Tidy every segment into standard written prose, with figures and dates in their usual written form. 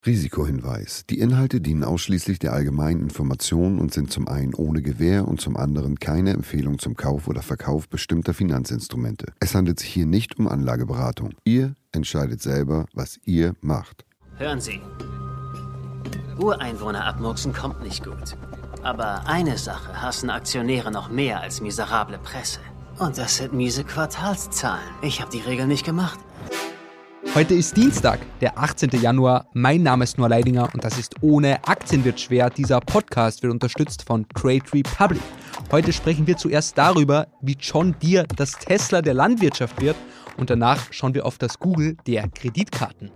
Risikohinweis. Die Inhalte dienen ausschließlich der allgemeinen Information und sind zum einen ohne Gewähr und zum anderen keine Empfehlung zum Kauf oder Verkauf bestimmter Finanzinstrumente. Es handelt sich hier nicht um Anlageberatung. Ihr entscheidet selber, was ihr macht. Hören Sie, Ureinwohner abmurksen kommt nicht gut. Aber eine Sache hassen Aktionäre noch mehr als miserable Presse. Und das sind miese Quartalszahlen. Ich habe die Regel nicht gemacht. Heute ist Dienstag, der 18. Januar. Mein Name ist Noah Leidinger und das ist Ohne Aktien wird schwer. Dieser Podcast wird unterstützt von Trade Republic. Heute sprechen wir zuerst darüber, wie John Deere das Tesla der Landwirtschaft wird und danach schauen wir auf das Google der Kreditkarten.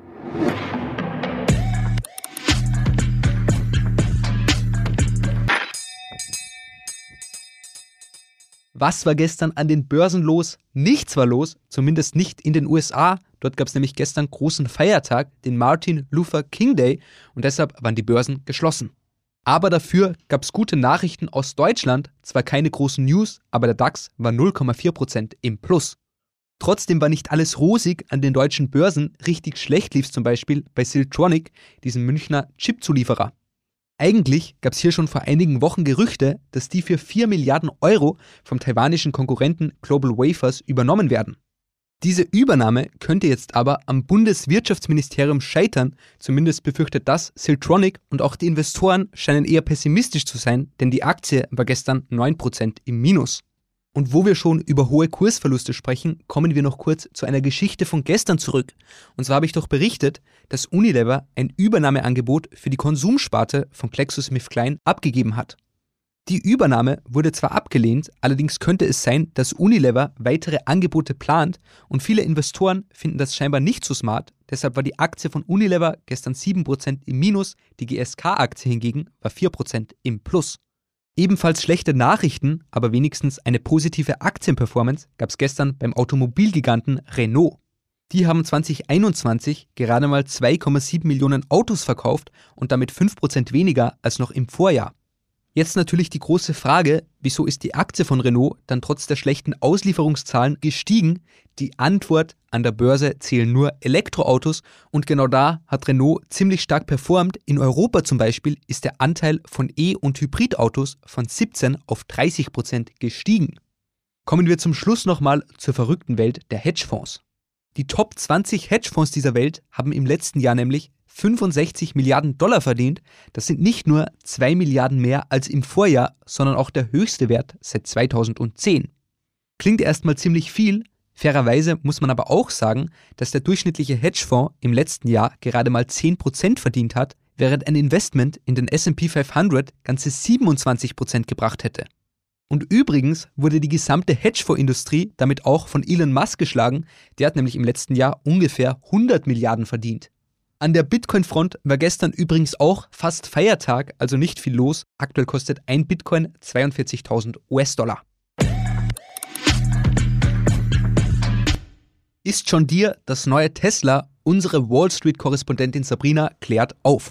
Was war gestern an den Börsen los? Nichts war los, zumindest nicht in den USA. Dort gab es nämlich gestern großen Feiertag, den Martin Luther King Day, und deshalb waren die Börsen geschlossen. Aber dafür gab es gute Nachrichten aus Deutschland, zwar keine großen News, aber der DAX war 0,4% im Plus. Trotzdem war nicht alles rosig an den deutschen Börsen, richtig schlecht lief es zum Beispiel bei Siltronic, diesem Münchner Chipzulieferer. Eigentlich gab es hier schon vor einigen Wochen Gerüchte, dass die für 4 Milliarden Euro vom taiwanischen Konkurrenten Global Wafers übernommen werden. Diese Übernahme könnte jetzt aber am Bundeswirtschaftsministerium scheitern, zumindest befürchtet das Siltronic, und auch die Investoren scheinen eher pessimistisch zu sein, denn die Aktie war gestern 9% im Minus. Und wo wir schon über hohe Kursverluste sprechen, kommen wir noch kurz zu einer Geschichte von gestern zurück. Und zwar habe ich doch berichtet, dass Unilever ein Übernahmeangebot für die Konsumsparte von GlaxoSmithKline abgegeben hat. Die Übernahme wurde zwar abgelehnt, allerdings könnte es sein, dass Unilever weitere Angebote plant und viele Investoren finden das scheinbar nicht so smart. Deshalb war die Aktie von Unilever gestern 7% im Minus, die GSK-Aktie hingegen war 4% im Plus. Ebenfalls schlechte Nachrichten, aber wenigstens eine positive Aktienperformance gab es gestern beim Automobilgiganten Renault. Die haben 2021 gerade mal 2,7 Millionen Autos verkauft und damit 5% weniger als noch im Vorjahr. Jetzt natürlich die große Frage, wieso ist die Aktie von Renault dann trotz der schlechten Auslieferungszahlen gestiegen? Die Antwort: an der Börse zählen nur Elektroautos und genau da hat Renault ziemlich stark performt. In Europa zum Beispiel ist der Anteil von E- und Hybridautos von 17 auf 30% gestiegen. Kommen wir zum Schluss nochmal zur verrückten Welt der Hedgefonds. Die Top 20 Hedgefonds dieser Welt haben im letzten Jahr nämlich 65 Milliarden Dollar verdient. Das sind nicht nur 2 Milliarden mehr als im Vorjahr, sondern auch der höchste Wert seit 2010. Klingt erstmal ziemlich viel. Fairerweise muss man aber auch sagen, dass der durchschnittliche Hedgefonds im letzten Jahr gerade mal 10% verdient hat, während ein Investment in den S&P 500 ganze 27% gebracht hätte. Und übrigens wurde die gesamte Hedgefondsindustrie damit auch von Elon Musk geschlagen. Der hat nämlich im letzten Jahr ungefähr 100 Milliarden verdient. An der Bitcoin-Front war gestern übrigens auch fast Feiertag, also nicht viel los. Aktuell kostet ein Bitcoin 42.000 US-Dollar. Ist John Deere das neue Tesla? Unsere Wall Street-Korrespondentin Sabrina klärt auf.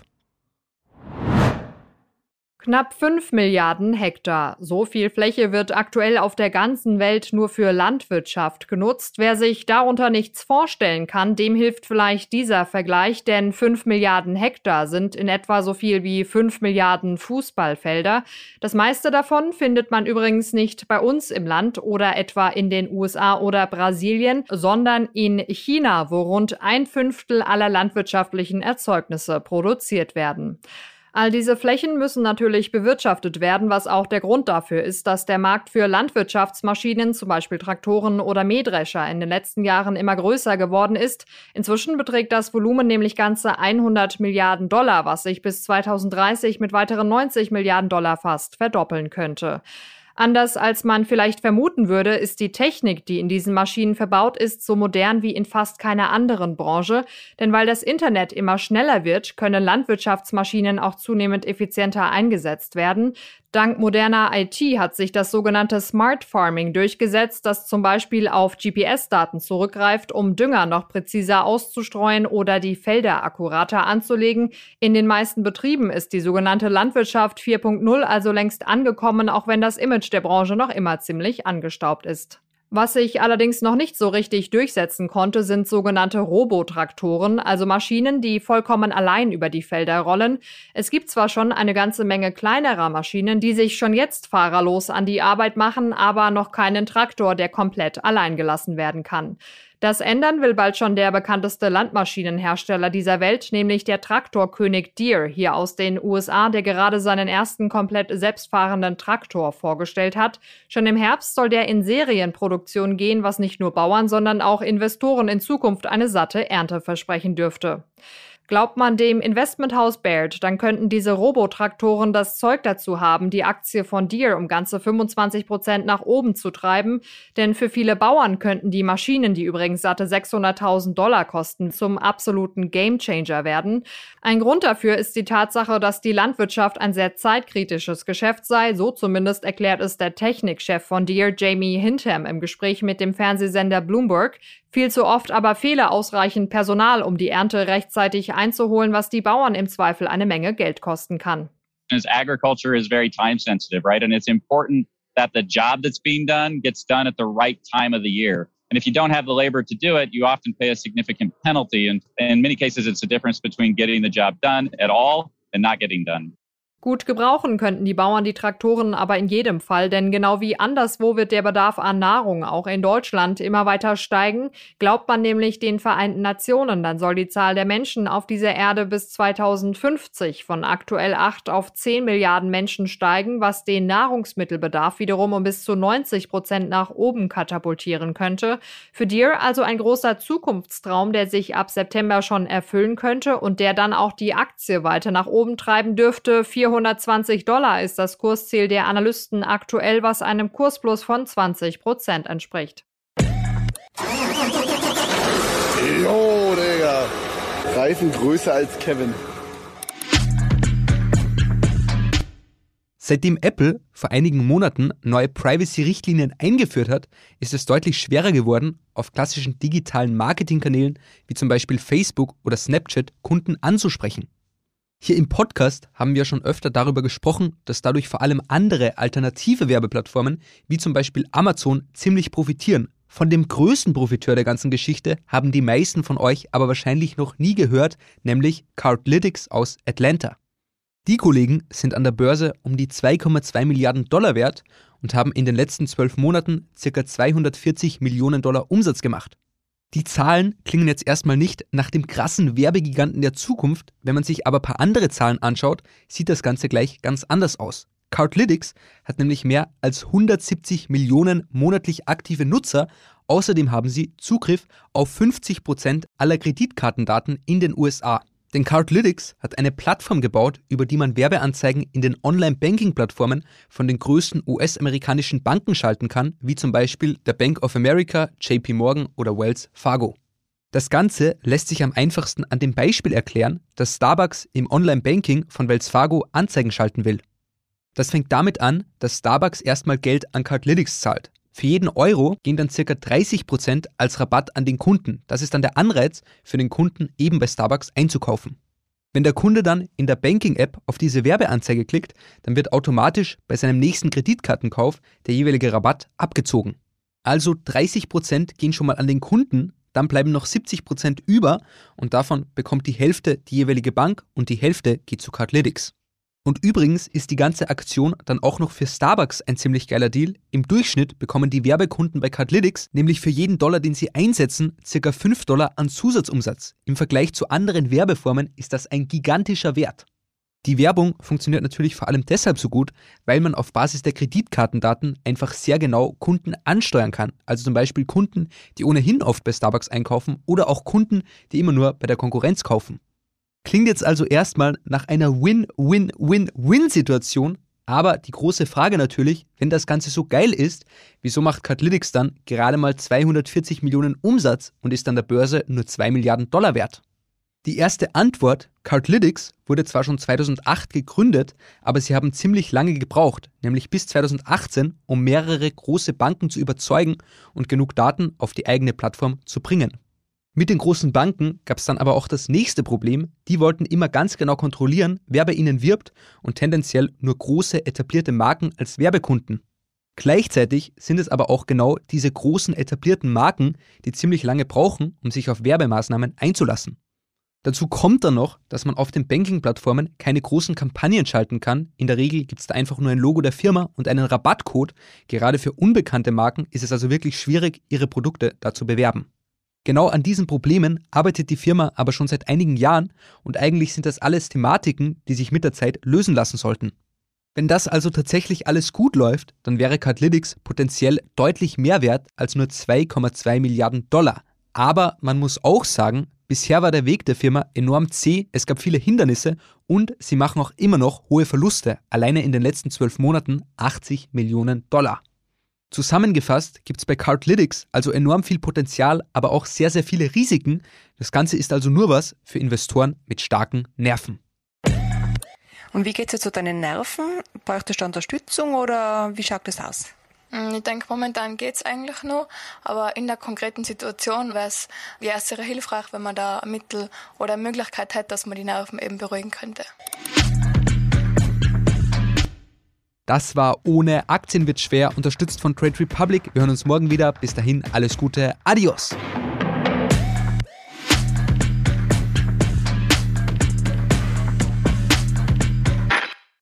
Knapp 5 Milliarden Hektar. So viel Fläche wird aktuell auf der ganzen Welt nur für Landwirtschaft genutzt. Wer sich darunter nichts vorstellen kann, dem hilft vielleicht dieser Vergleich, denn 5 Milliarden Hektar sind in etwa so viel wie 5 Milliarden Fußballfelder. Das meiste davon findet man übrigens nicht bei uns im Land oder etwa in den USA oder Brasilien, sondern in China, wo rund 1/5 aller landwirtschaftlichen Erzeugnisse produziert werden. All diese Flächen müssen natürlich bewirtschaftet werden, was auch der Grund dafür ist, dass der Markt für Landwirtschaftsmaschinen, zum Beispiel Traktoren oder Mähdrescher, in den letzten Jahren immer größer geworden ist. Inzwischen beträgt das Volumen nämlich ganze 100 Milliarden Dollar, was sich bis 2030 mit weiteren 90 Milliarden Dollar fast verdoppeln könnte. Anders als man vielleicht vermuten würde, ist die Technik, die in diesen Maschinen verbaut ist, so modern wie in fast keiner anderen Branche. Denn weil das Internet immer schneller wird, können Landwirtschaftsmaschinen auch zunehmend effizienter eingesetzt werden. Dank moderner IT hat sich das sogenannte Smart Farming durchgesetzt, das zum Beispiel auf GPS-Daten zurückgreift, um Dünger noch präziser auszustreuen oder die Felder akkurater anzulegen. In den meisten Betrieben ist die sogenannte Landwirtschaft 4.0 also längst angekommen, auch wenn das Image der Branche noch immer ziemlich angestaubt ist. Was sich allerdings noch nicht so richtig durchsetzen konnte, sind sogenannte Robotraktoren, also Maschinen, die vollkommen allein über die Felder rollen. Es gibt zwar schon eine ganze Menge kleinerer Maschinen, die sich schon jetzt fahrerlos an die Arbeit machen, aber noch keinen Traktor, der komplett allein gelassen werden kann. Das ändern will bald schon der bekannteste Landmaschinenhersteller dieser Welt, nämlich der Traktorkönig Deere hier aus den USA, der gerade seinen ersten komplett selbstfahrenden Traktor vorgestellt hat. Schon im Herbst soll der in Serienproduktion gehen, was nicht nur Bauern, sondern auch Investoren in Zukunft eine satte Ernte versprechen dürfte. Glaubt man dem Investmenthaus Baird, dann könnten diese Robotraktoren das Zeug dazu haben, die Aktie von Deere um ganze 25% nach oben zu treiben. Denn für viele Bauern könnten die Maschinen, die übrigens satte $600.000 kosten, zum absoluten Gamechanger werden. Ein Grund dafür ist die Tatsache, dass die Landwirtschaft ein sehr zeitkritisches Geschäft sei. So zumindest erklärt es der Technikchef von Deere, Jamie Hintam, im Gespräch mit dem Fernsehsender Bloomberg. Viel zu oft aber fehle ausreichend Personal, um die Ernte rechtzeitig einzuholen, was die Bauern im Zweifel eine Menge Geld kosten kann. As agriculture is very time sensitive, right? And it's important that the job that's being done gets done at the right time of the year. And if you don't have the labor to do it, you often pay a significant penalty. And in many cases, it's the difference between getting the job done at all and not getting done. Gut gebrauchen könnten die Bauern die Traktoren aber in jedem Fall, denn genau wie anderswo wird der Bedarf an Nahrung auch in Deutschland immer weiter steigen. Glaubt man nämlich den Vereinten Nationen, dann soll die Zahl der Menschen auf dieser Erde bis 2050 von aktuell 8 auf 10 Milliarden Menschen steigen, was den Nahrungsmittelbedarf wiederum um bis zu 90% nach oben katapultieren könnte. Für Deere also ein großer Zukunftstraum, der sich ab September schon erfüllen könnte und der dann auch die Aktie weiter nach oben treiben dürfte. $420 ist das Kursziel der Analysten aktuell, was einem Kursplus von 20% entspricht. Jo, Digga. Reifen größer als Kevin. Seitdem Apple vor einigen Monaten neue Privacy-Richtlinien eingeführt hat, ist es deutlich schwerer geworden, auf klassischen digitalen Marketingkanälen wie zum Beispiel Facebook oder Snapchat Kunden anzusprechen. Hier im Podcast haben wir schon öfter darüber gesprochen, dass dadurch vor allem andere alternative Werbeplattformen wie zum Beispiel Amazon ziemlich profitieren. Von dem größten Profiteur der ganzen Geschichte haben die meisten von euch aber wahrscheinlich noch nie gehört, nämlich Cardlytics aus Atlanta. Die Kollegen sind an der Börse um die $2,2 Milliarden wert und haben in den letzten 12 Monaten ca. $240 Millionen Umsatz gemacht. Die Zahlen klingen jetzt erstmal nicht nach dem krassen Werbegiganten der Zukunft, wenn man sich aber ein paar andere Zahlen anschaut, sieht das Ganze gleich ganz anders aus. Cardlytics hat nämlich mehr als 170 Millionen monatlich aktive Nutzer, außerdem haben sie Zugriff auf 50% aller Kreditkartendaten in den USA. Denn Cardlytics hat eine Plattform gebaut, über die man Werbeanzeigen in den Online-Banking-Plattformen von den größten US-amerikanischen Banken schalten kann, wie zum Beispiel der Bank of America, JP Morgan oder Wells Fargo. Das Ganze lässt sich am einfachsten an dem Beispiel erklären, dass Starbucks im Online-Banking von Wells Fargo Anzeigen schalten will. Das fängt damit an, dass Starbucks erstmal Geld an Cardlytics zahlt. Für jeden Euro gehen dann ca. 30% als Rabatt an den Kunden. Das ist dann der Anreiz für den Kunden, eben bei Starbucks einzukaufen. Wenn der Kunde dann in der Banking-App auf diese Werbeanzeige klickt, dann wird automatisch bei seinem nächsten Kreditkartenkauf der jeweilige Rabatt abgezogen. Also 30% gehen schon mal an den Kunden, dann bleiben noch 70% über und davon bekommt die Hälfte die jeweilige Bank und die Hälfte geht zu Cardlytics. Und übrigens ist die ganze Aktion dann auch noch für Starbucks ein ziemlich geiler Deal. Im Durchschnitt bekommen die Werbekunden bei Cardlytics nämlich für jeden $, den sie einsetzen, ca. $5 an Zusatzumsatz. Im Vergleich zu anderen Werbeformen ist das ein gigantischer Wert. Die Werbung funktioniert natürlich vor allem deshalb so gut, weil man auf Basis der Kreditkartendaten einfach sehr genau Kunden ansteuern kann. Also zum Beispiel Kunden, die ohnehin oft bei Starbucks einkaufen oder auch Kunden, die immer nur bei der Konkurrenz kaufen. Klingt jetzt also erstmal nach einer Win-Win-Win-Win-Situation, aber die große Frage natürlich, wenn das Ganze so geil ist, wieso macht Cardlytics dann gerade mal 240 Millionen Umsatz und ist an der Börse nur $2 Milliarden wert? Die erste Antwort, Cardlytics wurde zwar schon 2008 gegründet, aber sie haben ziemlich lange gebraucht, nämlich bis 2018, um mehrere große Banken zu überzeugen und genug Daten auf die eigene Plattform zu bringen. Mit den großen Banken gab es dann aber auch das nächste Problem. Die wollten immer ganz genau kontrollieren, wer bei ihnen wirbt und tendenziell nur große etablierte Marken als Werbekunden. Gleichzeitig sind es aber auch genau diese großen etablierten Marken, die ziemlich lange brauchen, um sich auf Werbemaßnahmen einzulassen. Dazu kommt dann noch, dass man auf den Banking-Plattformen keine großen Kampagnen schalten kann. In der Regel gibt es da einfach nur ein Logo der Firma und einen Rabattcode. Gerade für unbekannte Marken ist es also wirklich schwierig, ihre Produkte da zu bewerben. Genau an diesen Problemen arbeitet die Firma aber schon seit einigen Jahren und eigentlich sind das alles Thematiken, die sich mit der Zeit lösen lassen sollten. Wenn das also tatsächlich alles gut läuft, dann wäre Cardlytics potenziell deutlich mehr wert als nur 2,2 Milliarden $. Aber man muss auch sagen, bisher war der Weg der Firma enorm zäh, es gab viele Hindernisse und sie machen auch immer noch hohe Verluste, alleine in den letzten 12 Monaten 80 Millionen $. Zusammengefasst gibt es bei Cardlytics also enorm viel Potenzial, aber auch sehr, sehr viele Risiken. Das Ganze ist also nur was für Investoren mit starken Nerven. Und wie geht es jetzt zu deinen Nerven? Bräuchtest du Unterstützung oder wie schaut das aus? Ich denke, momentan geht es eigentlich nur, aber in der konkreten Situation wäre es sehr hilfreich, wenn man da ein Mittel oder eine Möglichkeit hätte, dass man die Nerven eben beruhigen könnte. Das war Ohne Aktien wird schwer, unterstützt von Trade Republic. Wir hören uns morgen wieder. Bis dahin, alles Gute. Adios.